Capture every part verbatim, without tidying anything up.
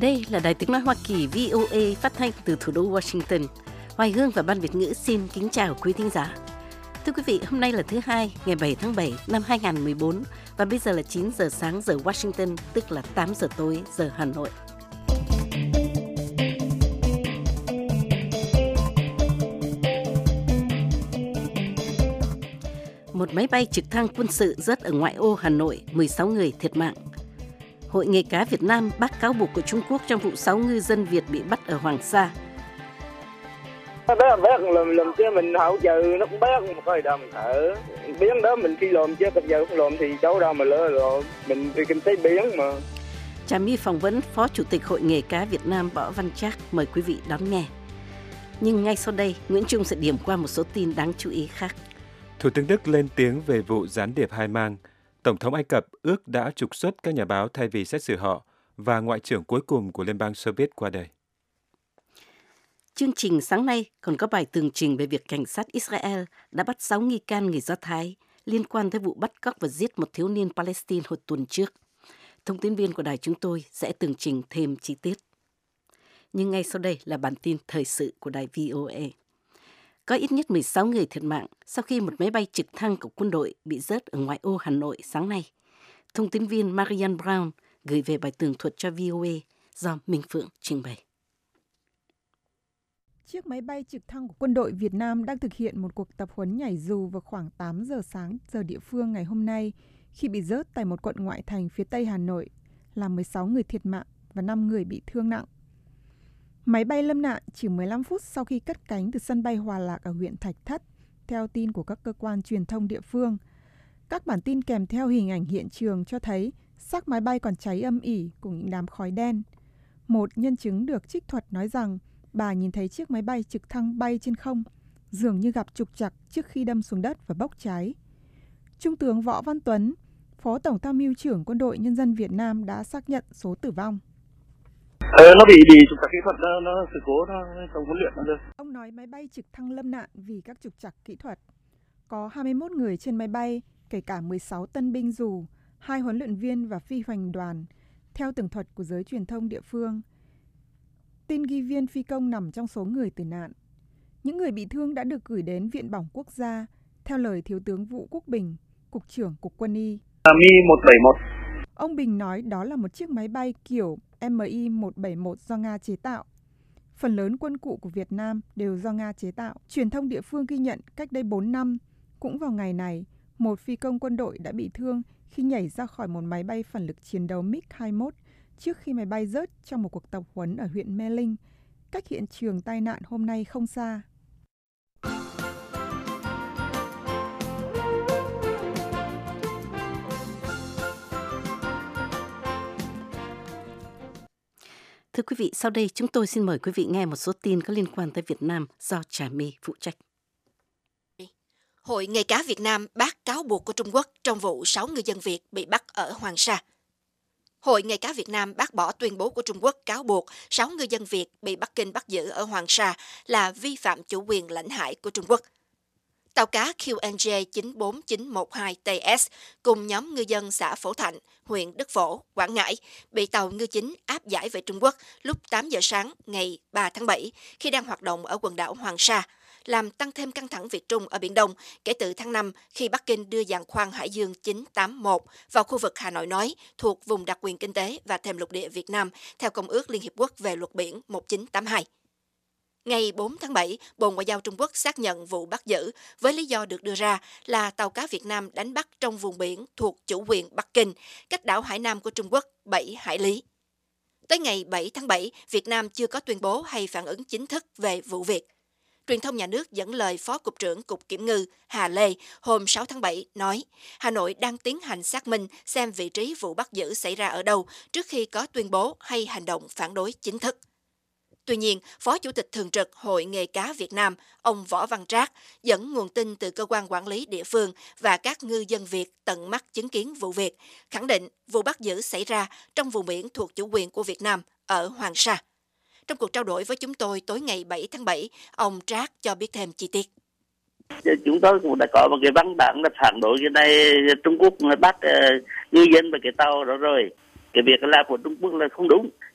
Đây là Đài Tiếng Nói Hoa Kỳ vê o a phát thanh từ thủ đô Washington. Hoài Hương và Ban Việt ngữ xin kính chào quý thính giả. Thưa quý vị, hôm nay là thứ hai, ngày bảy tháng bảy năm hai nghìn không trăm mười bốn và bây giờ là chín giờ sáng giờ Washington, tức là tám giờ tối giờ Hà Nội. Một máy bay trực thăng quân sự rớt ở ngoại ô Hà Nội, mười sáu người thiệt mạng. Hội nghề cá Việt Nam bác cáo buộc của Trung Quốc trong vụ sáu ngư dân Việt bị bắt ở Hoàng Sa. Nó bé bé làm làm chứ mình hậu trừ nó cũng bé không có gì đâu mình thở biến đó mình khi lồm chứ bây giờ không lồm thì cháu đâu mà lỡ rồi mình đi kinh tế biến mà. Trà My phỏng vấn Phó Chủ tịch Hội nghề cá Việt Nam Võ Văn Trác, mời quý vị đón nghe. Nhưng ngay sau đây, Nguyễn Trung sẽ điểm qua một số tin đáng chú ý khác. Thủ tướng Đức lên tiếng về vụ gián điệp hai mang. Tổng thống Ai Cập ước đã trục xuất các nhà báo thay vì xét xử họ, và Ngoại trưởng cuối cùng của Liên bang Xô Viết qua đời. Chương trình sáng nay còn có bài tường trình về việc cảnh sát Israel đã bắt sáu nghi can người Do Thái liên quan tới vụ bắt cóc và giết một thiếu niên Palestine hồi tuần trước. Thông tin viên của đài chúng tôi sẽ tường trình thêm chi tiết. Nhưng ngay sau đây là bản tin thời sự của đài vê o a. Có ít nhất mười sáu người thiệt mạng sau khi một máy bay trực thăng của quân đội bị rớt ở ngoại ô Hà Nội sáng nay. Thông tin viên Marian Brown gửi về bài tường thuật cho vê o a do Minh Phượng trình bày. Chiếc máy bay trực thăng của quân đội Việt Nam đang thực hiện một cuộc tập huấn nhảy dù vào khoảng tám giờ sáng giờ địa phương ngày hôm nay khi bị rớt tại một quận ngoại thành phía tây Hà Nội, làm mười sáu người thiệt mạng và năm người bị thương nặng. Máy bay lâm nạn chỉ mười lăm phút sau khi cất cánh từ sân bay Hòa Lạc ở huyện Thạch Thất, theo tin của các cơ quan truyền thông địa phương. Các bản tin kèm theo hình ảnh hiện trường cho thấy xác máy bay còn cháy âm ỉ cùng những đám khói đen. Một nhân chứng được trích thuật nói rằng bà nhìn thấy chiếc máy bay trực thăng bay trên không, dường như gặp trục trặc trước khi đâm xuống đất và bốc cháy. Trung tướng Võ Văn Tuấn, Phó Tổng tham mưu trưởng Quân đội Nhân dân Việt Nam đã xác nhận số tử vong. Ờ, nó bị bị trục trặc kỹ thuật, nó, nó sự cố nó trong huấn luyện nó được. Ông nói máy bay trực thăng lâm nạn vì các trục trặc kỹ thuật. Có hai mươi mốt người trên máy bay, kể cả mười sáu tân binh dù, hai huấn luyện viên và phi hành đoàn, theo tường thuật của giới truyền thông địa phương. Tin ghi viên phi công nằm trong số người tử nạn. Những người bị thương đã được gửi đến Viện Bỏng Quốc gia, theo lời Thiếu tướng Vũ Quốc Bình, Cục trưởng Cục Quân y. Mi một bảy một. Ông Bình nói đó là một chiếc máy bay kiểu Mi một bảy một do Nga chế tạo. Phần lớn quân cụ của Việt Nam đều do Nga chế tạo. Truyền thông địa phương ghi nhận cách đây bốn năm, cũng vào ngày này, một phi công quân đội đã bị thương khi nhảy ra khỏi một máy bay phản lực chiến đấu MiG hai mươi mốt trước khi máy bay rớt trong một cuộc tập huấn ở huyện Mê Linh, cách hiện trường tai nạn hôm nay không xa. Thưa quý vị, sau đây chúng tôi xin mời quý vị nghe một số tin có liên quan tới Việt Nam do Trà My phụ trách. Hội nghề cá Việt Nam bác cáo buộc của Trung Quốc trong vụ sáu ngư dân Việt bị bắt ở Hoàng Sa. Hội nghề cá Việt Nam bác bỏ tuyên bố của Trung Quốc cáo buộc sáu ngư dân Việt bị Bắc Kinh bắt giữ ở Hoàng Sa là vi phạm chủ quyền lãnh hải của Trung Quốc. Tàu cá Q N J chín bốn chín một hai T S cùng nhóm ngư dân xã Phổ Thạnh, huyện Đức Phổ, Quảng Ngãi bị tàu ngư chính áp giải về Trung Quốc lúc tám giờ sáng ngày ba tháng bảy khi đang hoạt động ở quần đảo Hoàng Sa, làm tăng thêm căng thẳng Việt Trung ở Biển Đông kể từ tháng năm khi Bắc Kinh đưa giàn khoan Hải Dương chín tám một vào khu vực Hà Nội nói thuộc vùng đặc quyền kinh tế và thềm lục địa Việt Nam theo Công ước Liên Hiệp Quốc về luật biển một chín tám hai. Ngày bốn tháng bảy, Bộ Ngoại giao Trung Quốc xác nhận vụ bắt giữ với lý do được đưa ra là tàu cá Việt Nam đánh bắt trong vùng biển thuộc chủ quyền Bắc Kinh, cách đảo Hải Nam của Trung Quốc bảy hải lý. Tới ngày bảy tháng bảy, Việt Nam chưa có tuyên bố hay phản ứng chính thức về vụ việc. Truyền thông nhà nước dẫn lời Phó Cục trưởng Cục Kiểm ngư Hà Lê hôm sáu tháng bảy nói Hà Nội đang tiến hành xác minh xem vị trí vụ bắt giữ xảy ra ở đâu trước khi có tuyên bố hay hành động phản đối chính thức. Tuy nhiên, Phó Chủ tịch Thường trực Hội nghề cá Việt Nam, ông Võ Văn Trác, dẫn nguồn tin từ cơ quan quản lý địa phương và các ngư dân Việt tận mắt chứng kiến vụ việc, khẳng định vụ bắt giữ xảy ra trong vùng biển thuộc chủ quyền của Việt Nam ở Hoàng Sa. Trong cuộc trao đổi với chúng tôi tối ngày bảy tháng bảy, ông Trác cho biết thêm chi tiết. Chúng tôi cũng đã có một cái văn bản là phản đối cái này Trung Quốc bắt uh, ngư dân và cái tàu đó rồi. Cái việc làm của Trung Quốc là không đúng.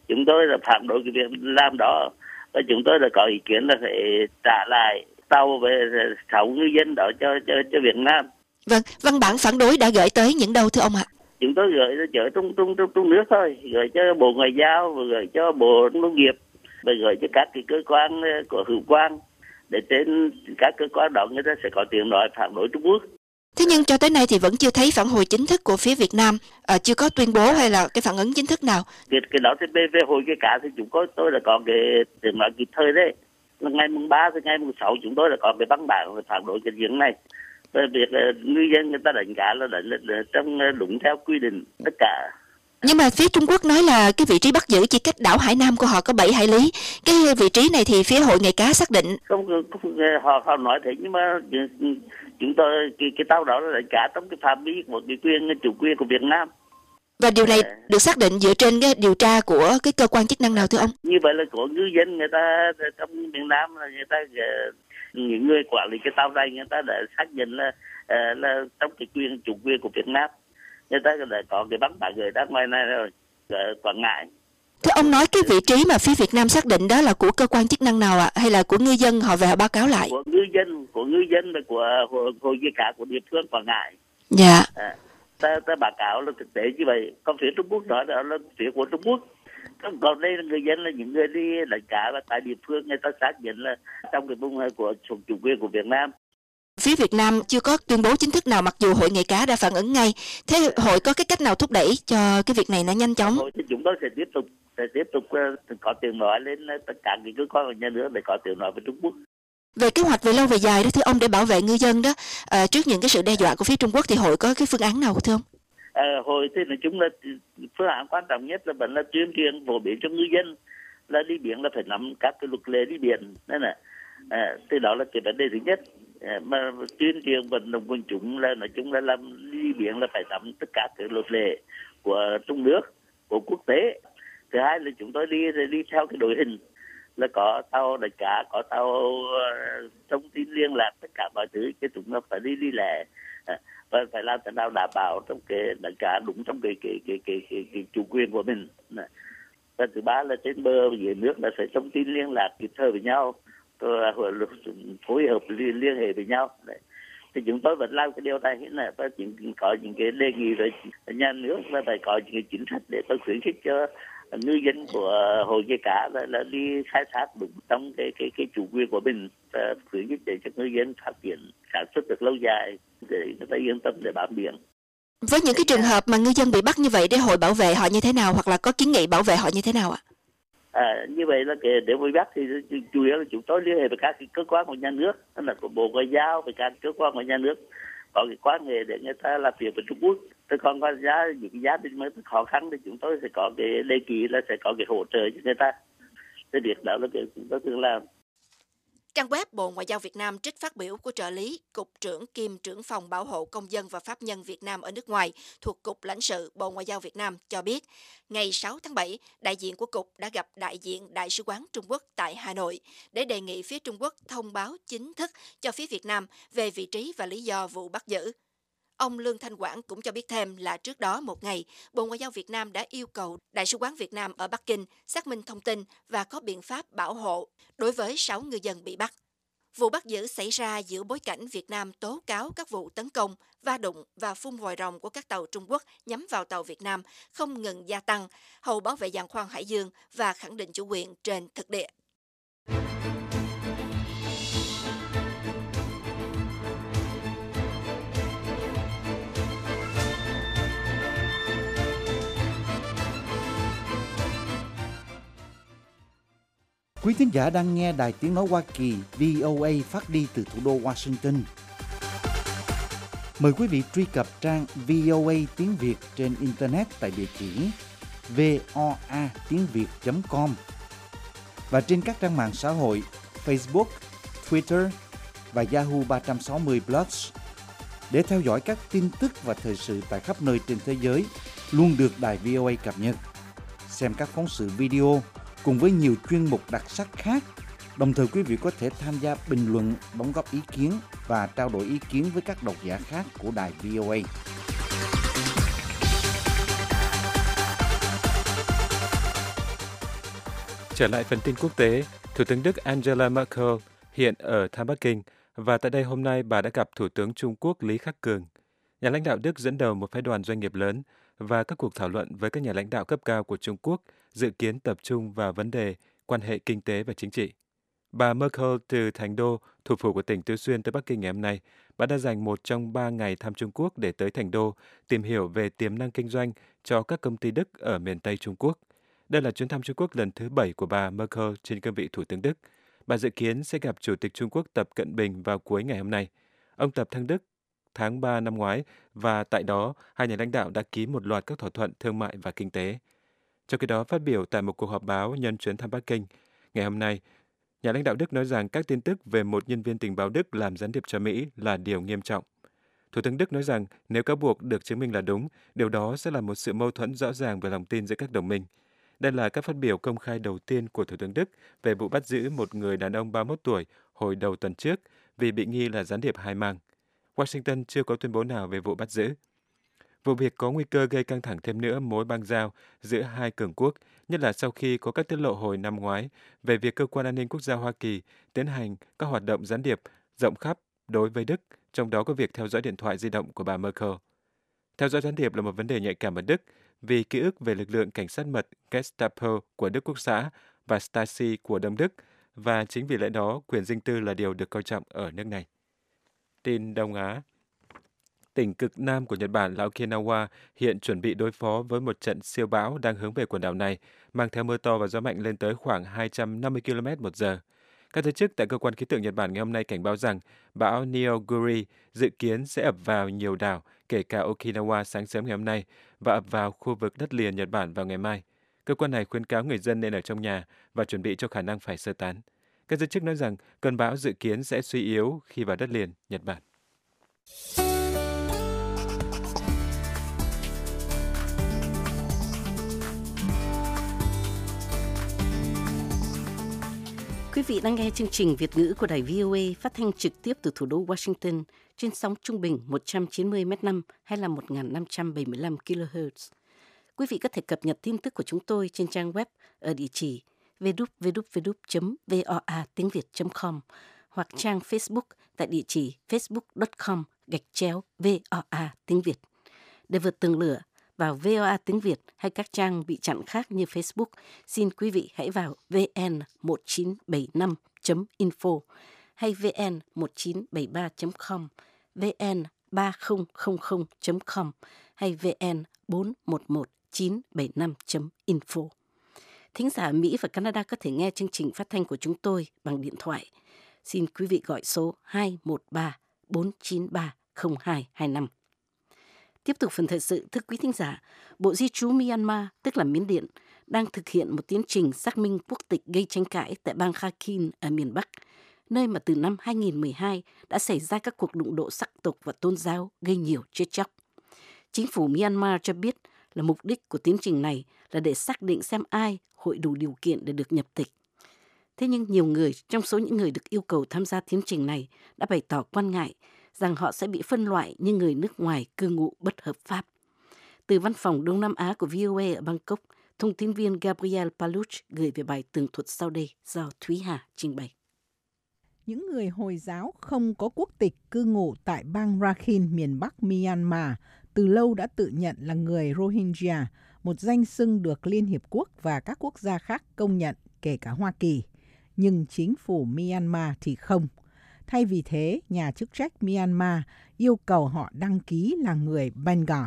Chúng tôi là phản đối cái việc làm đó, và chúng tôi đã có ý kiến là phải trả lại tàu về sáu ngư dân đó cho cho cho Việt Nam. Vâng, văn bản phản đối đã gửi tới những đâu thưa ông ạ? Chúng tôi gửi cho trong trong trong trong nước thôi, gửi cho Bộ Ngoại giao, gửi cho Bộ Nông nghiệp, và gửi cho các cái cơ quan của hữu quan, để trên các cơ quan đó người ta sẽ có tiếng nói phản đối Trung Quốc. Thế nhưng cho tới nay thì vẫn chưa thấy phản hồi chính thức của phía Việt Nam, à, chưa có tuyên bố hay là cái phản ứng chính thức nào. Cái, cái đó thì về, về hồi cái cả thì chúng tôi tôi là có cái tiếng nói kịp thời đấy. Ngày mùng ba tới ngày mùng sáu chúng tôi là có cái văn bản phản đối cái chuyện này. Về việc ngư dân người ta đánh cá là đánh, đánh trong đúng theo quy định tất cả. Nhưng mà phía Trung Quốc nói là cái vị trí bắt giữ chỉ cách đảo Hải Nam của họ có bảy hải lý. Cái vị trí này thì phía Hội Nghề Cá xác định. Không, không họ họ nói thế, nhưng mà chúng tôi cái, cái tàu đó là đánh cá trong cái phạm vi của cái quyền chủ quyền của Việt Nam. Và điều này được xác định dựa trên cái điều tra của cái cơ quan chức năng nào thưa ông? Như vậy là của ngư dân người ta trong miền Nam là người ta những người quản lý cái tàu này người ta đã xác nhận là là trong cái quyền chủ quyền của Việt Nam. Người ta đã có cái văn bản gửi ra ngoài này rồi, Quảng Ngãi. Thế ông nói cái vị trí mà phía Việt Nam xác định đó là của cơ quan chức năng nào ạ? À? Hay là của ngư dân họ về họ báo cáo lại? Của ngư dân, của ngư dân và của Hội Nghề Cá của địa phương Quảng Ngãi. Dạ. À, ta, ta báo cáo là thực tế như vậy. Còn phía Trung Quốc nói đó là phía của Trung Quốc. Còn đây là người dân là những người đi đánh cá và tại địa phương người ta xác nhận là trong cái vùng của chủ quyền của Việt Nam. Phía Việt Nam chưa có tuyên bố chính thức nào mặc dù Hội Nghề Cá đã phản ứng ngay. Thế hội có cái cách nào thúc đẩy cho cái việc này nó nhanh chóng? Hội thì chúng tôi sẽ tiếp tục sẽ tiếp tục uh, có tiếng nói lên tất cả những cơ quan của nhà nước để có tiếng nói với Trung Quốc. Về kế hoạch về lâu về dài đó thưa ông, để bảo vệ ngư dân đó, à, trước những cái sự đe dọa của phía Trung Quốc thì hội có cái phương án nào thưa ông? À, hội thì nói chung là phương án quan trọng nhất là vẫn là tuyên truyền phổ biến cho ngư dân là đi biển là phải nắm các cái luật lệ đi biển, nên là à, thì đó là cái vấn đề thứ nhất. À, mà tuyên truyền vận động quần chúng là nói chung là làm đi biển là phải nắm tất cả các luật lệ của trong nước, của quốc tế. Thứ hai là chúng tôi đi đi theo cái đội hình là có tàu đánh cá, có tàu uh, thông tin liên lạc, tất cả mọi thứ cái chúng nó phải đi đi lẻ à, và phải làm thế nào đảm bảo trong cái đánh cá đúng trong cái cái cái cái, cái, cái chủ quyền của mình. Và thứ ba là trên bờ dưới nước là phải thông tin liên lạc kịp thời với nhau, rồi phối hợp liên, liên hệ với nhau. Đấy. Thì chúng tôi vẫn làm cái điều này là phải có những cái đề nghị về nhà nước là phải có những cái chính sách để tôi khuyến khích cho ngư dân của Hội Nghề Cá là, là đi khai thác đúng trong cái cái cái chủ quyền của mình, và khuyến khích để cho ngư dân phát triển sản xuất được lâu dài để người ta yên tâm để bám biển. Với những cái trường hợp mà ngư dân bị bắt như vậy, để hội bảo vệ họ như thế nào, hoặc là có kiến nghị bảo vệ họ như thế nào ạ? À, như vậy là cái để bị bắt thì chủ yếu là chúng tôi liên hệ với các cái cơ quan của nhà nước, tức là của Bộ Ngoại giao, với các cơ quan của nhà nước có cái quan hệ để người ta làm việc với Trung Quốc. Thế còn có giá những cái giá đình mới khó khăn thì chúng tôi sẽ có cái đề nghị là sẽ có cái hỗ trợ cho người ta. Cái việc đó là cái chúng tôi thường làm. Trang web Bộ Ngoại giao Việt Nam trích phát biểu của trợ lý Cục trưởng kiêm trưởng phòng bảo hộ công dân và pháp nhân Việt Nam ở nước ngoài thuộc Cục Lãnh sự Bộ Ngoại giao Việt Nam cho biết, ngày sáu tháng bảy, đại diện của Cục đã gặp đại diện Đại sứ quán Trung Quốc tại Hà Nội để đề nghị phía Trung Quốc thông báo chính thức cho phía Việt Nam về vị trí và lý do vụ bắt giữ. Ông Lương Thanh Quảng cũng cho biết thêm là trước đó một ngày, Bộ Ngoại giao Việt Nam đã yêu cầu Đại sứ quán Việt Nam ở Bắc Kinh xác minh thông tin và có biện pháp bảo hộ đối với sáu ngư dân bị bắt. Vụ bắt giữ xảy ra giữa bối cảnh Việt Nam tố cáo các vụ tấn công, va đụng và phun vòi rồng của các tàu Trung Quốc nhắm vào tàu Việt Nam không ngừng gia tăng, hòng bảo vệ giàn khoan hải dương và khẳng định chủ quyền trên thực địa. Quý thính giả đang nghe Đài Tiếng Nói Hoa Kỳ vê o a phát đi từ thủ đô Washington. Mời quý vị truy cập trang vê o a tiếng Việt trên Internet tại địa chỉ voa tiếng việt chấm com và trên các trang mạng xã hội Facebook, Twitter và Yahoo ba sáu không Plus để theo dõi các tin tức và thời sự tại khắp nơi trên thế giới luôn được Đài vê o a cập nhật. Xem các phóng sự video cùng với nhiều chuyên mục đặc sắc khác. Đồng thời quý vị có thể tham gia bình luận, đóng góp ý kiến và trao đổi ý kiến với các độc giả khác của Đài vê o a. Trở lại phần tin quốc tế, Thủ tướng Đức Angela Merkel hiện ở thăm Bắc Kinh và tại đây hôm nay bà đã gặp Thủ tướng Trung Quốc Lý Khắc Cường. Nhà lãnh đạo Đức dẫn đầu một phái đoàn doanh nghiệp lớn và các cuộc thảo luận với các nhà lãnh đạo cấp cao của Trung Quốc dự kiến tập trung vào vấn đề quan hệ kinh tế và chính trị. Bà Merkel từ Thành Đô, thủ phủ của tỉnh Tứ Xuyên tới Bắc Kinh ngày hôm nay, bà đã dành một trong ba ngày thăm Trung Quốc để tới Thành Đô tìm hiểu về tiềm năng kinh doanh cho các công ty Đức ở miền Tây Trung Quốc. Đây là chuyến thăm Trung Quốc lần thứ bảy của bà Merkel trên cương vị Thủ tướng Đức. Bà dự kiến sẽ gặp Chủ tịch Trung Quốc Tập Cận Bình vào cuối ngày hôm nay. Ông Tập thăm Đức tháng ba năm ngoái và tại đó hai nhà lãnh đạo đã ký một loạt các thỏa thuận thương mại và kinh tế. Trong khi đó, phát biểu tại một cuộc họp báo nhân chuyến thăm Bắc Kinh, ngày hôm nay, nhà lãnh đạo Đức nói rằng các tin tức về một nhân viên tình báo Đức làm gián điệp cho Mỹ là điều nghiêm trọng. Thủ tướng Đức nói rằng nếu cáo buộc được chứng minh là đúng, điều đó sẽ là một sự mâu thuẫn rõ ràng về lòng tin giữa các đồng minh. Đây là các phát biểu công khai đầu tiên của Thủ tướng Đức về vụ bắt giữ một người đàn ông ba mươi mốt tuổi hồi đầu tuần trước vì bị nghi là gián điệp hai mang. Washington chưa có tuyên bố nào về vụ bắt giữ. Vụ việc có nguy cơ gây căng thẳng thêm nữa mối bang giao giữa hai cường quốc, nhất là sau khi có các tiết lộ hồi năm ngoái về việc Cơ quan An ninh Quốc gia Hoa Kỳ tiến hành các hoạt động gián điệp rộng khắp đối với Đức, trong đó có việc theo dõi điện thoại di động của bà Merkel. Theo dõi gián điệp là một vấn đề nhạy cảm ở Đức vì ký ức về lực lượng cảnh sát mật Gestapo của Đức Quốc xã và Stasi của Đông Đức, và chính vì lẽ đó quyền riêng tư là điều được coi trọng ở nước này. Tin Đông Á. Tỉnh cực nam của Nhật Bản là Okinawa hiện chuẩn bị đối phó với một trận siêu bão đang hướng về quần đảo này, mang theo mưa to và gió mạnh lên tới khoảng hai trăm năm mươi ki lô mét một giờ. Các giới chức tại cơ quan khí tượng Nhật Bản ngày hôm nay cảnh báo rằng bão Neoguri dự kiến sẽ ập vào nhiều đảo, kể cả Okinawa sáng sớm ngày hôm nay, và ập vào khu vực đất liền Nhật Bản vào ngày mai. Cơ quan này khuyến cáo người dân nên ở trong nhà và chuẩn bị cho khả năng phải sơ tán. Các giới chức nói rằng cơn bão dự kiến sẽ suy yếu khi vào đất liền Nhật Bản. Quý vị đang nghe chương trình Việt ngữ của Đài vê o a phát thanh trực tiếp từ thủ đô Washington trên sóng trung bình một trăm chín mươi mét năm hay là một nghìn năm trăm bảy mươi lăm ki lô héc. Quý vị có thể cập nhật tin tức của chúng tôi trên trang web ở địa chỉ w w w chấm voa tiếng việt chấm com hoặc trang Facebook tại địa chỉ facebook chấm com gạch chéo voa tiếng Việt. Để vượt tường lửa vào vê o a tiếng Việt hay các trang bị chặn khác như Facebook, xin quý vị hãy vào vn một chín bảy năm chấm info hay vn một chín bảy ba chấm com, vn ba không không không chấm com hay vn bốn một một chín bảy năm chấm info. Thính giả Mỹ và Canada có thể nghe chương trình phát thanh của chúng tôi bằng điện thoại. Xin quý vị gọi số hai một ba bốn chín ba không hai hai năm. Tiếp tục phần thời sự, thưa quý thính giả, Bộ Di trú Myanmar, tức là Miến Điện, đang thực hiện một tiến trình xác minh quốc tịch gây tranh cãi tại bang Rakhine ở miền Bắc, nơi mà từ năm hai nghìn không trăm mười hai đã xảy ra các cuộc đụng độ sắc tộc và tôn giáo gây nhiều chết chóc. Chính phủ Myanmar cho biết là mục đích của tiến trình này là để xác định xem ai hội đủ điều kiện để được nhập tịch. Thế nhưng nhiều người trong số những người được yêu cầu tham gia tiến trình này đã bày tỏ quan ngại rằng họ sẽ bị phân loại như người nước ngoài cư ngụ bất hợp pháp. Từ văn phòng Đông Nam Á của vê o a ở Bangkok, thông tin viên Gabriel Paluch gửi về bài tường thuật sau đây do Thúy Hà trình bày. Những người Hồi giáo không có quốc tịch cư ngụ tại bang Rakhine miền Bắc Myanmar từ lâu đã tự nhận là người Rohingya, một danh xưng được Liên Hiệp Quốc và các quốc gia khác công nhận, kể cả Hoa Kỳ. Nhưng chính phủ Myanmar thì không. Thay vì thế, nhà chức trách Myanmar yêu cầu họ đăng ký là người Bengal.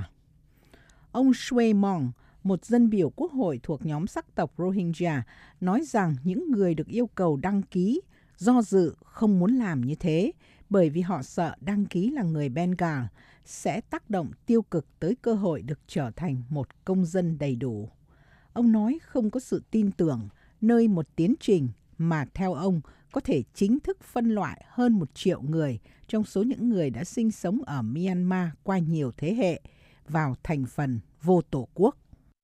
Ông Shwe Mong, một dân biểu quốc hội thuộc nhóm sắc tộc Rohingya, nói rằng những người được yêu cầu đăng ký do dự không muốn làm như thế bởi vì họ sợ đăng ký là người Bengal sẽ tác động tiêu cực tới cơ hội được trở thành một công dân đầy đủ. Ông nói không có sự tin tưởng nơi một tiến trình mà theo ông có thể chính thức phân loại hơn một triệu người trong số những người đã sinh sống ở Myanmar qua nhiều thế hệ vào thành phần vô tổ quốc.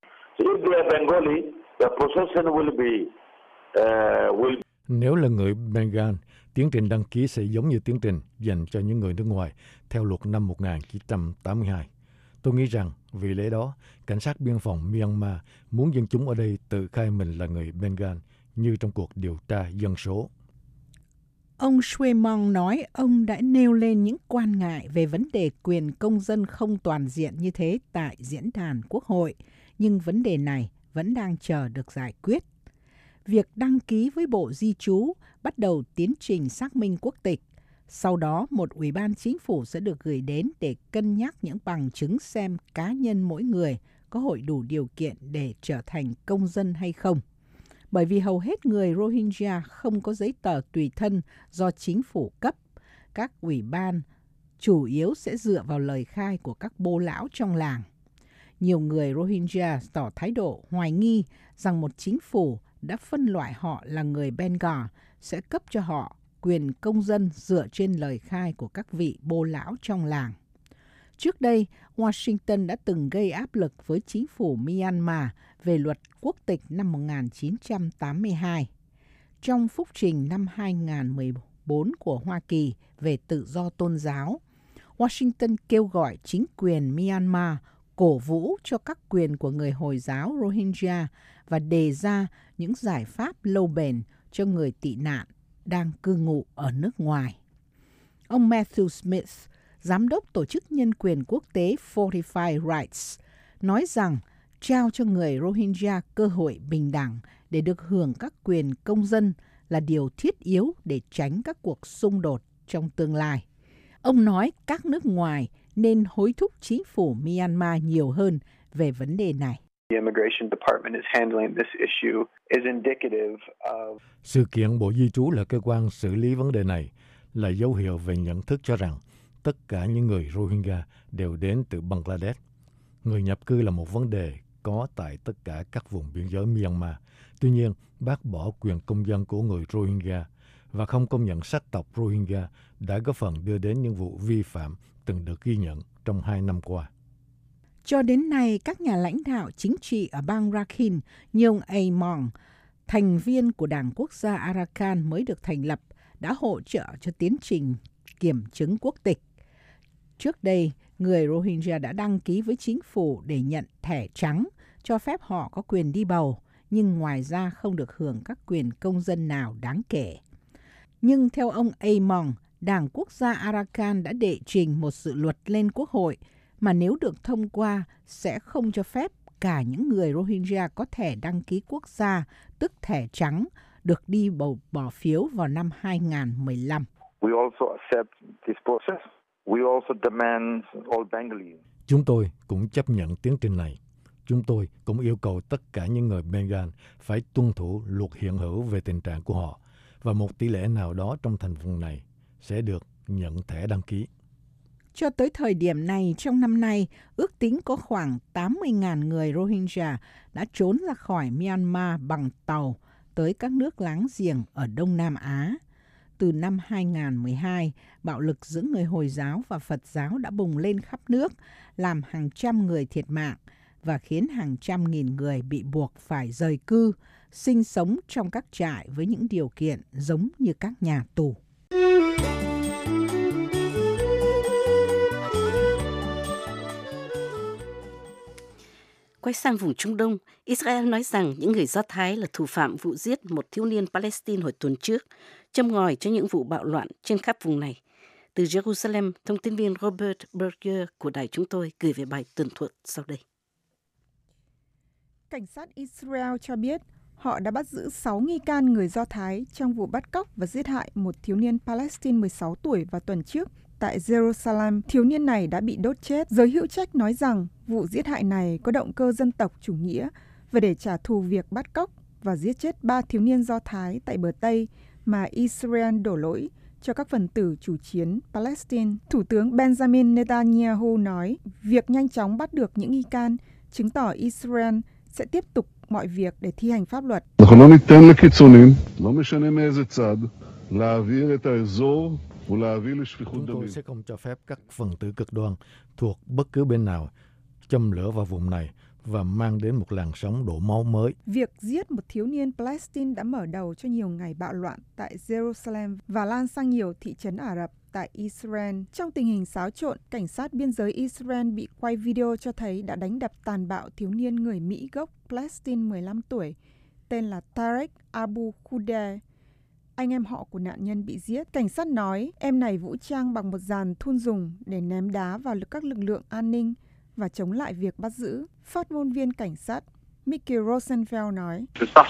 Nếu là người Bengal, tiến trình đăng ký sẽ giống như tiến trình dành cho những người nước ngoài theo luật năm một nghìn chín trăm tám mươi hai. Tôi nghĩ rằng vì lẽ đó, cảnh sát biên phòng Myanmar muốn dân chúng ở đây tự khai mình là người Bengal như trong cuộc điều tra dân số. Ông Schwemong nói ông đã nêu lên những quan ngại về vấn đề quyền công dân không toàn diện như thế tại diễn đàn Quốc hội, nhưng vấn đề này vẫn đang chờ được giải quyết. Việc đăng ký với Bộ Di trú bắt đầu tiến trình xác minh quốc tịch. Sau đó, một ủy ban chính phủ sẽ được gửi đến để cân nhắc những bằng chứng xem cá nhân mỗi người có hội đủ điều kiện để trở thành công dân hay không. Bởi vì hầu hết người Rohingya không có giấy tờ tùy thân do chính phủ cấp, các ủy ban chủ yếu sẽ dựa vào lời khai của các bô lão trong làng. Nhiều người Rohingya tỏ thái độ hoài nghi rằng một chính phủ đã phân loại họ là người Bengal sẽ cấp cho họ quyền công dân dựa trên lời khai của các vị bô lão trong làng. Trước đây, Washington đã từng gây áp lực với chính phủ Myanmar về luật quốc tịch năm một nghìn chín trăm tám mươi hai. Trong phúc trình năm hai nghìn không trăm mười bốn của Hoa Kỳ về tự do tôn giáo, Washington kêu gọi chính quyền Myanmar cổ vũ cho các quyền của người Hồi giáo Rohingya và đề ra những giải pháp lâu bền cho người tị nạn đang cư ngụ ở nước ngoài. Ông Matthew Smith, giám đốc tổ chức nhân quyền quốc tế Fortify Rights, nói rằng trao cho người Rohingya cơ hội bình đẳng để được hưởng các quyền công dân là điều thiết yếu để tránh các cuộc xung đột trong tương lai. Ông nói các nước ngoài nên hối thúc chính phủ Myanmar nhiều hơn về vấn đề này. Sự kiện Bộ Di trú là cơ quan xử lý vấn đề này là dấu hiệu về nhận thức cho rằng tất cả những người Rohingya đều đến từ Bangladesh. Người nhập cư là một vấn đề có tại tất cả các vùng biên giới Myanmar. Tuy nhiên, bác bỏ quyền công dân của người Rohingya và không công nhận sắc tộc Rohingya đã góp phần đưa đến những vụ vi phạm từng được ghi nhận trong hai năm qua. Cho đến nay, các nhà lãnh đạo chính trị ở bang Rakhine như ông Amon, thành viên của Đảng Quốc gia Arakan mới được thành lập, đã hỗ trợ cho tiến trình kiểm chứng quốc tịch. Trước đây, người Rohingya đã đăng ký với chính phủ để nhận thẻ trắng, cho phép họ có quyền đi bầu, nhưng ngoài ra không được hưởng các quyền công dân nào đáng kể. Nhưng theo ông Amon, Đảng Quốc gia Arakan đã đệ trình một dự luật lên Quốc hội mà nếu được thông qua sẽ không cho phép cả những người Rohingya có thẻ đăng ký quốc gia, tức thẻ trắng, được đi bầu bỏ phiếu vào năm hai nghìn không trăm mười lăm. Chúng tôi cũng chấp nhận tiến trình này. Chúng tôi cũng yêu cầu tất cả những người Bengal phải tuân thủ luật hiện hữu về tình trạng của họ và một tỷ lệ nào đó trong thành phần này sẽ được nhận thẻ đăng ký. Cho tới thời điểm này, trong năm nay, ước tính có khoảng tám mươi nghìn người Rohingya đã trốn ra khỏi Myanmar bằng tàu tới các nước láng giềng ở Đông Nam Á. Từ năm hai nghìn không trăm mười hai, bạo lực giữa người Hồi giáo và Phật giáo đã bùng lên khắp nước, làm hàng trăm người thiệt mạng và khiến hàng trăm nghìn người bị buộc phải rời cư, sinh sống trong các trại với những điều kiện giống như các nhà tù. Quay sang vùng Trung Đông, Israel nói rằng những người Do Thái là thủ phạm vụ giết một thiếu niên Palestine hồi tuần trước, châm ngòi cho những vụ bạo loạn trên khắp vùng này. Từ Jerusalem, thông tin viên Robert Berger của đài chúng tôi gửi về bài tường thuật sau đây. Cảnh sát Israel cho biết họ đã bắt giữ sáu nghi can người Do Thái trong vụ bắt cóc và giết hại một thiếu niên Palestine mười sáu tuổi vào tuần trước. Tại Jerusalem, thiếu niên này đã bị đốt chết. Giới hữu trách nói rằng vụ giết hại này có động cơ dân tộc chủ nghĩa và để trả thù việc bắt cóc và giết chết ba thiếu niên Do Thái tại bờ Tây mà Israel đổ lỗi cho các phần tử chủ chiến Palestine. Thủ tướng Benjamin Netanyahu nói việc nhanh chóng bắt được những nghi can chứng tỏ Israel sẽ tiếp tục mọi việc để thi hành pháp luật. Chúng tôi sẽ không cho phép các phần tử cực đoan thuộc bất cứ bên nào châm lửa vào vùng này và mang đến một làn sóng đổ máu mới. Việc giết một thiếu niên Palestine đã mở đầu cho nhiều ngày bạo loạn tại Jerusalem và lan sang nhiều thị trấn Ả Rập tại Israel. Trong tình hình xáo trộn, cảnh sát biên giới Israel bị quay video cho thấy đã đánh đập tàn bạo thiếu niên người Mỹ gốc Palestine mười lăm tuổi tên là Tarek Abu Khudeh. Anh em họ của nạn nhân bị giết. Cảnh sát nói em này vũ trang bằng một dàn thun dùng để ném đá vào các lực lượng an ninh và chống lại việc bắt giữ. Phát ngôn viên cảnh sát Mickey Rosenfeld nói.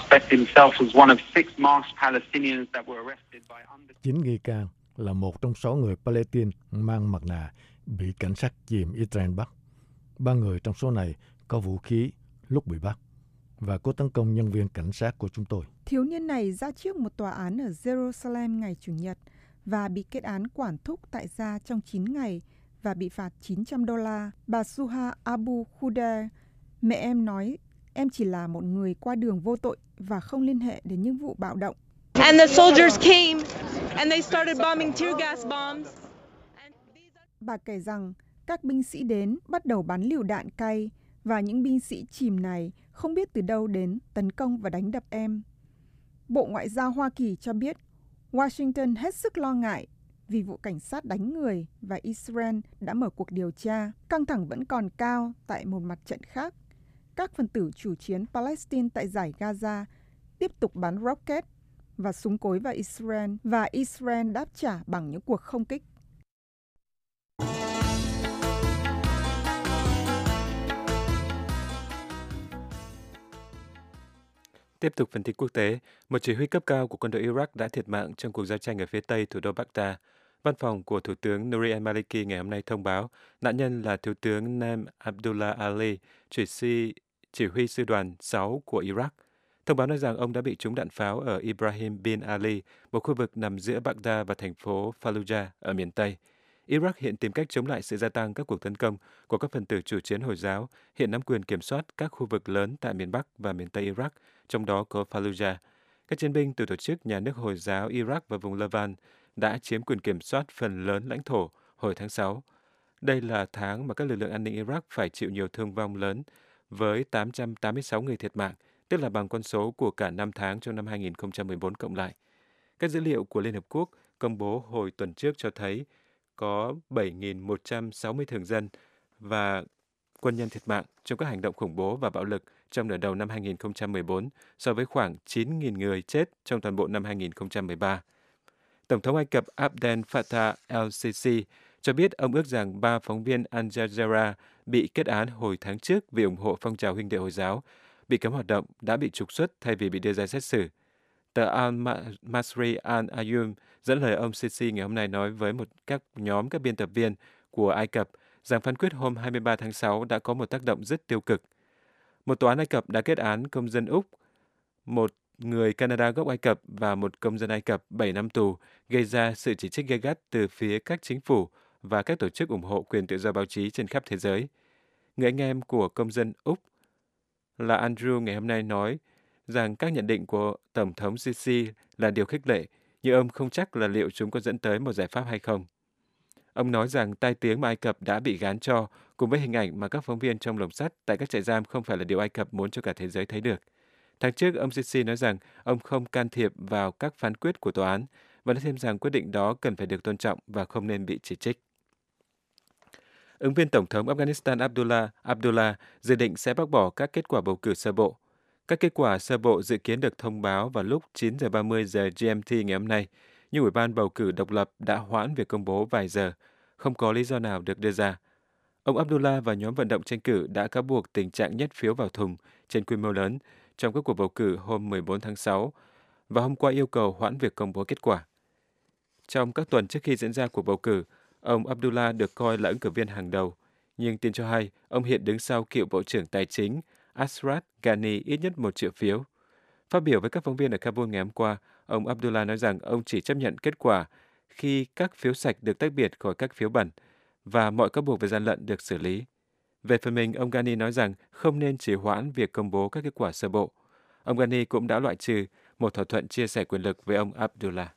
Chính nghi can là một trong sáu người Palestine mang mặt nạ bị cảnh sát chìm Israel bắt. Ba người trong số này có vũ khí lúc bị bắt và có tấn công nhân viên cảnh sát của chúng tôi. Thiếu niên này ra trước một tòa án ở Jerusalem ngày Chủ nhật và bị kết án quản thúc tại gia trong chín ngày và bị phạt chín trăm đô la. Bà Suha Abu Khudeh, mẹ em nói, em chỉ là một người qua đường vô tội và không liên hệ đến những vụ bạo động. And the soldiers came and they started bombing tear gas bombs. Bà kể rằng các binh sĩ đến bắt đầu bắn lựu đạn cay và những binh sĩ chìm này không biết từ đâu đến tấn công và đánh đập em. Bộ Ngoại giao Hoa Kỳ cho biết Washington hết sức lo ngại vì vụ cảnh sát đánh người và Israel đã mở cuộc điều tra. Căng thẳng vẫn còn cao tại một mặt trận khác. Các phần tử chủ chiến Palestine tại dải Gaza tiếp tục bắn rocket và súng cối vào Israel và Israel đáp trả bằng những cuộc không kích. Tiếp tục phần tin quốc tế, một chỉ huy cấp cao của quân đội Iraq đã thiệt mạng trong cuộc giao tranh ở phía tây thủ đô Baghdad. Văn phòng của Thủ tướng Nouri al-Maliki ngày hôm nay thông báo nạn nhân là Thiếu tướng Naim Abdullah Ali, chỉ, si, chỉ huy sư đoàn sáu của Iraq. Thông báo nói rằng ông đã bị trúng đạn pháo ở Ibrahim bin Ali, một khu vực nằm giữa Baghdad và thành phố Fallujah ở miền Tây. Iraq hiện tìm cách chống lại sự gia tăng các cuộc tấn công của các phần tử chủ chiến Hồi giáo, hiện nắm quyền kiểm soát các khu vực lớn tại miền Bắc và miền Tây Iraq, trong đó có Fallujah. Các chiến binh từ tổ chức Nhà nước Hồi giáo Iraq và vùng Levant đã chiếm quyền kiểm soát phần lớn lãnh thổ hồi tháng sáu. Đây là tháng mà các lực lượng an ninh Iraq phải chịu nhiều thương vong lớn, với tám trăm tám mươi sáu người thiệt mạng, tức là bằng con số của cả năm tháng trong năm hai nghìn không trăm mười bốn cộng lại. Các dữ liệu của Liên Hợp Quốc công bố hồi tuần trước cho thấy có bảy nghìn một trăm sáu mươi thường dân và quân nhân thiệt mạng trong các hành động khủng bố và bạo lực trong nửa đầu năm hai nghìn không trăm mười bốn, so với khoảng chín nghìn người chết trong toàn bộ năm hai nghìn không trăm mười ba. Tổng thống Ai Cập Abdel Fattah el-Sisi cho biết ông ước rằng ba phóng viên Al Jazeera bị kết án hồi tháng trước vì ủng hộ phong trào huynh đệ Hồi giáo, bị cấm hoạt động, đã bị trục xuất thay vì bị đưa ra xét xử. Tờ Al-Masri Al-Ayum dẫn lời ông Sisi ngày hôm nay nói với một các nhóm các biên tập viên của Ai Cập rằng phán quyết hôm hai mươi ba tháng sáu đã có một tác động rất tiêu cực. Một tòa án Ai Cập đã kết án công dân Úc, một người Canada gốc Ai Cập và một công dân Ai Cập bảy năm tù, gây ra sự chỉ trích gay gắt từ phía các chính phủ và các tổ chức ủng hộ quyền tự do báo chí trên khắp thế giới. Người anh em của công dân Úc là Andrew ngày hôm nay nói rằng các nhận định của Tổng thống Sisi là điều khích lệ, nhưng ông không chắc là liệu chúng có dẫn tới một giải pháp hay không. Ông nói rằng tai tiếng mà Ai Cập đã bị gán cho, cùng với hình ảnh mà các phóng viên trong lồng sắt tại các trại giam không phải là điều Ai Cập muốn cho cả thế giới thấy được. Tháng trước, ông Sisi nói rằng ông không can thiệp vào các phán quyết của tòa án và nói thêm rằng quyết định đó cần phải được tôn trọng và không nên bị chỉ trích. Ứng viên Tổng thống Afghanistan Abdullah Abdullah dự định sẽ bác bỏ các kết quả bầu cử sơ bộ. Các kết quả sơ bộ dự kiến được thông báo vào lúc chín giờ ba mươi giờ G M T ngày hôm nay, nhưng Ủy ban bầu cử độc lập đã hoãn việc công bố vài giờ, không có lý do nào được đưa ra. Ông Abdullah và nhóm vận động tranh cử đã cáo buộc tình trạng nhét phiếu vào thùng trên quy mô lớn trong các cuộc bầu cử hôm mười bốn tháng sáu và hôm qua yêu cầu hoãn việc công bố kết quả. Trong các tuần trước khi diễn ra cuộc bầu cử, ông Abdullah được coi là ứng cử viên hàng đầu, nhưng tin cho hay ông hiện đứng sau cựu Bộ trưởng Tài chính Ashraf Ghani ít nhất một triệu phiếu. Phát biểu với các phóng viên ở Kabul ngày hôm qua, ông Abdullah nói rằng ông chỉ chấp nhận kết quả khi các phiếu sạch được tách biệt khỏi các phiếu bẩn và mọi cáo buộc về gian lận được xử lý. Về phần mình, ông Ghani nói rằng không nên trì hoãn việc công bố các kết quả sơ bộ. Ông Ghani cũng đã loại trừ một thỏa thuận chia sẻ quyền lực với ông Abdullah.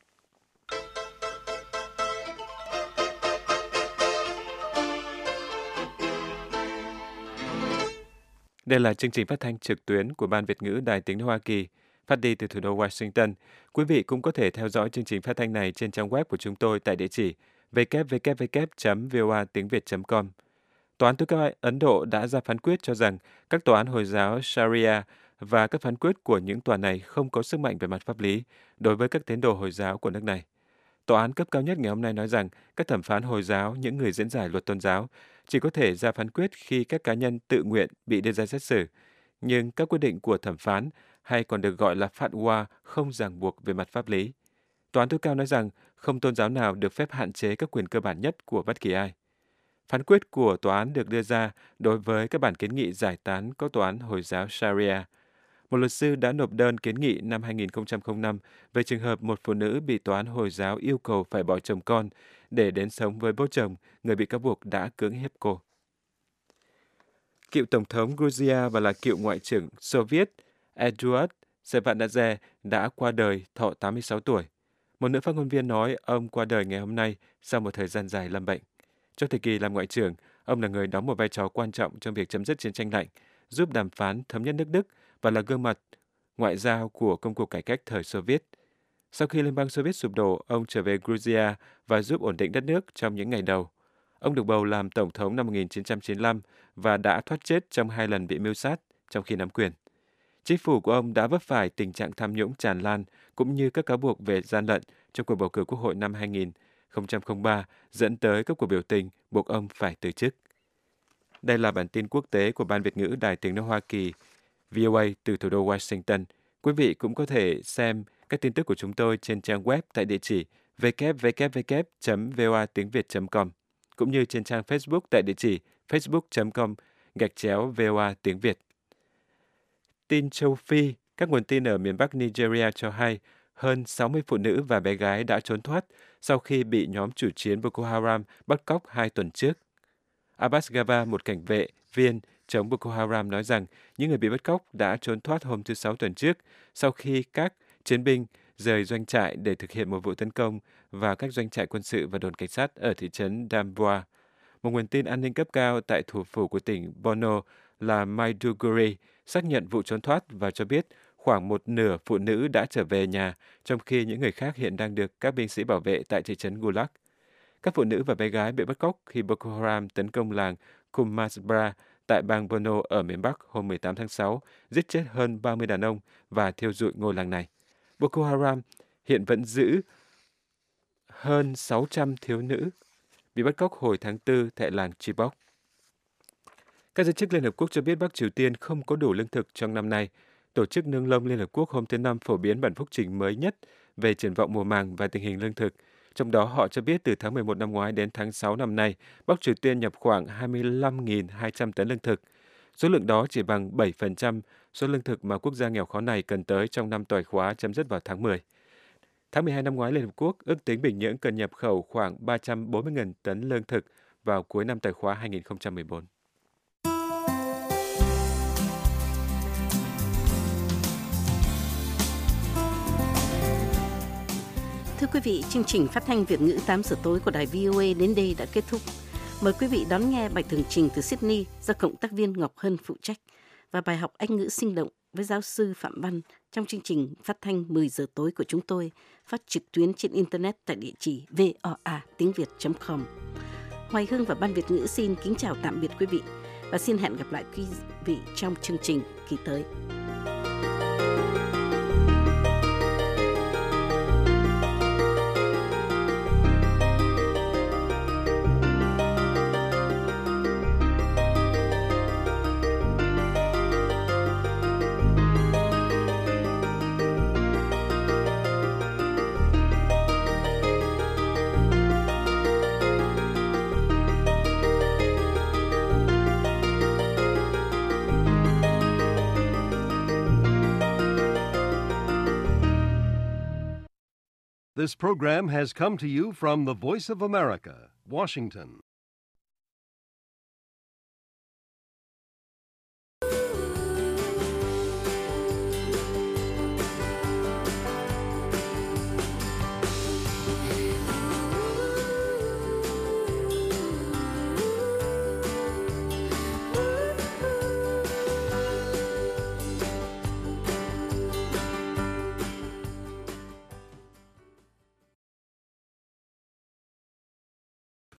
Đây là chương trình phát thanh trực tuyến của Ban Việt ngữ Đài Tiếng nói Hoa Kỳ, phát đi từ thủ đô Washington. Quý vị cũng có thể theo dõi chương trình phát thanh này trên trang web của chúng tôi tại địa chỉ w w w chấm v o a tiếng việt chấm com. Tòa án tối cao Ấn Độ đã ra phán quyết cho rằng các tòa án Hồi giáo Sharia và các phán quyết của những tòa này không có sức mạnh về mặt pháp lý đối với các tín đồ Hồi giáo của nước này. Tòa án cấp cao nhất ngày hôm nay nói rằng các thẩm phán Hồi giáo, những người diễn giải luật tôn giáo, chỉ có thể ra phán quyết khi các cá nhân tự nguyện bị đưa ra xét xử, nhưng các quyết định của thẩm phán, hay còn được gọi là fatwa, không ràng buộc về mặt pháp lý. Tòa án tối cao nói rằng không tôn giáo nào được phép hạn chế các quyền cơ bản nhất của bất kỳ ai. Phán quyết của tòa án được đưa ra đối với các bản kiến nghị giải tán có tòa án Hồi giáo Sharia. Một luật sư đã nộp đơn kiến nghị năm hai nghìn không trăm lẻ năm về trường hợp một phụ nữ bị tòa án Hồi giáo yêu cầu phải bỏ chồng con để đến sống với bố chồng, người bị cáo buộc đã cưỡng hiếp cô. Cựu Tổng thống Georgia và là cựu Ngoại trưởng Xô Viết Eduard Shevardnadze đã qua đời thọ tám mươi sáu tuổi. Một nữ phát ngôn viên nói ông qua đời ngày hôm nay sau một thời gian dài lâm bệnh. Trong thời kỳ làm ngoại trưởng, ông là người đóng một vai trò quan trọng trong việc chấm dứt chiến tranh lạnh, giúp đàm phán thống nhất nước Đức và là gương mặt ngoại giao của công cuộc cải cách thời Xô Viết. Sau khi Liên bang Xô Viết sụp đổ, ông trở về Georgia và giúp ổn định đất nước trong những ngày đầu. Ông được bầu làm tổng thống năm một nghìn chín trăm chín mươi lăm và đã thoát chết trong hai lần bị mưu sát trong khi nắm quyền. Chính phủ của ông đã vấp phải tình trạng tham nhũng tràn lan cũng như các cáo buộc về gian lận trong cuộc bầu cử quốc hội năm hai nghìn không trăm lẻ ba, dẫn tới các cuộc biểu tình buộc ông phải từ chức. Đây là bản tin quốc tế của Ban Việt ngữ Đài Tiếng nói Hoa Kỳ, vê o a từ thủ đô Washington. Quý vị cũng có thể xem các tin tức của chúng tôi trên trang web tại địa chỉ w w w chấm v o a tiếng việt chấm com, cũng như trên trang Facebook tại địa chỉ facebook chấm com gạch chéo vê o a tiếng Việt. Tin châu Phi, các nguồn tin ở miền Bắc Nigeria cho hay hơn sáu mươi phụ nữ và bé gái đã trốn thoát sau khi bị nhóm chủ chiến Boko Haram bắt cóc hai tuần trước. Abbas Gaba, một cảnh vệ viên chống Boko Haram, nói rằng những người bị bắt cóc đã trốn thoát hôm thứ Sáu tuần trước sau khi các chiến binh rời doanh trại để thực hiện một vụ tấn công vào các doanh trại quân sự và đồn cảnh sát ở thị trấn Damboa. Một nguồn tin an ninh cấp cao tại thủ phủ của tỉnh Borno là Maiduguri xác nhận vụ trốn thoát và cho biết khoảng một nửa phụ nữ đã trở về nhà, trong khi những người khác hiện đang được các binh sĩ bảo vệ tại thị trấn Gulag. Các phụ nữ và bé gái bị bắt cóc khi Boko Haram tấn công làng Kumasbra tại bang Borno ở miền Bắc hôm mười tám tháng sáu, giết chết hơn ba mươi đàn ông và thiêu rụi ngôi làng này. Boko Haram hiện vẫn giữ hơn sáu trăm thiếu nữ bị bắt cóc hồi tháng tư tại làng Chibok. Các giới chức Liên Hợp Quốc cho biết Bắc Triều Tiên không có đủ lương thực trong năm nay. Tổ chức Nương lông Liên Hợp Quốc hôm thứ Năm phổ biến bản phúc trình mới nhất về triển vọng mùa màng và tình hình lương thực. Trong đó họ cho biết từ tháng mười một năm ngoái đến tháng sáu năm nay, Bắc Triều Tiên nhập khoảng hai mươi lăm nghìn hai trăm tấn lương thực. Số lượng đó chỉ bằng bảy phần trăm số lương thực mà quốc gia nghèo khó này cần tới trong năm tài khóa chấm dứt vào tháng mười. Tháng mười hai năm ngoái, Liên Hợp Quốc ước tính Bình Nhưỡng cần nhập khẩu khoảng ba trăm bốn mươi nghìn tấn lương thực vào cuối năm tài khóa hai nghìn không trăm mười bốn. Thưa quý vị, chương trình phát thanh Việt ngữ tám giờ tối của đài vê o a đến đây đã kết thúc. Mời quý vị đón nghe bài tường trình từ Sydney do cộng tác viên Ngọc Hân phụ trách và bài học Anh ngữ sinh động với giáo sư Phạm Văn trong chương trình phát thanh mười giờ tối của chúng tôi, phát trực tuyến trên Internet tại địa chỉ v o a tiếng việt chấm com. Hoài Hương và Ban Việt ngữ xin kính chào tạm biệt quý vị và xin hẹn gặp lại quý vị trong chương trình kỳ tới. This program has come to you from the Voice of America, Washington.